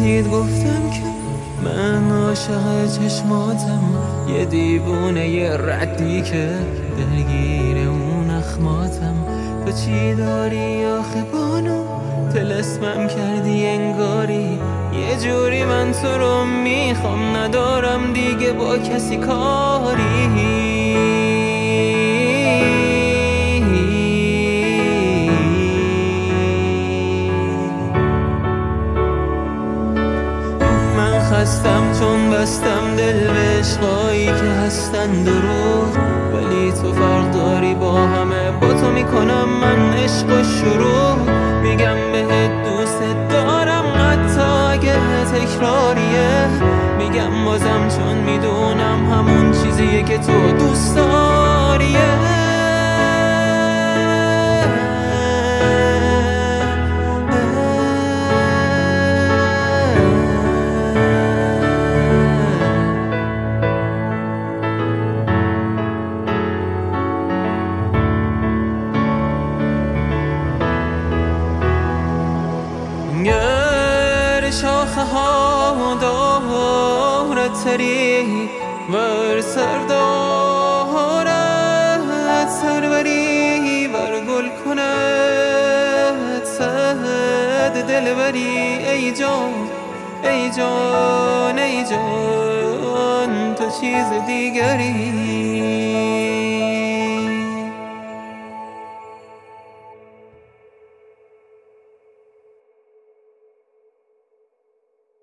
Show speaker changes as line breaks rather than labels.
رسید گفتم که من عاشق چشماتم، یه دیوونه یه ردی که درگیر اون اخماتم. تو چی داری آخه بانو، طلسمم کردی انگاری، یه جوری من تو رو میخوام ندارم دیگه با کسی کاری. خستم چون بستم دل به عشقایی که هستن دروغ، ولی تو فرق داری با همه، با تو میکنم من عشق و شروع. میگم بهت دوست دارم حتی اگه تکراریه، میگم بازم چون میدونم همون چیزیه که تو دوست داریه. گر شاخه ها دارد سری ور سر دارد سروری، ور گل کند صد دلبری. ای جان ای جان ای جان تو چیز دیگری.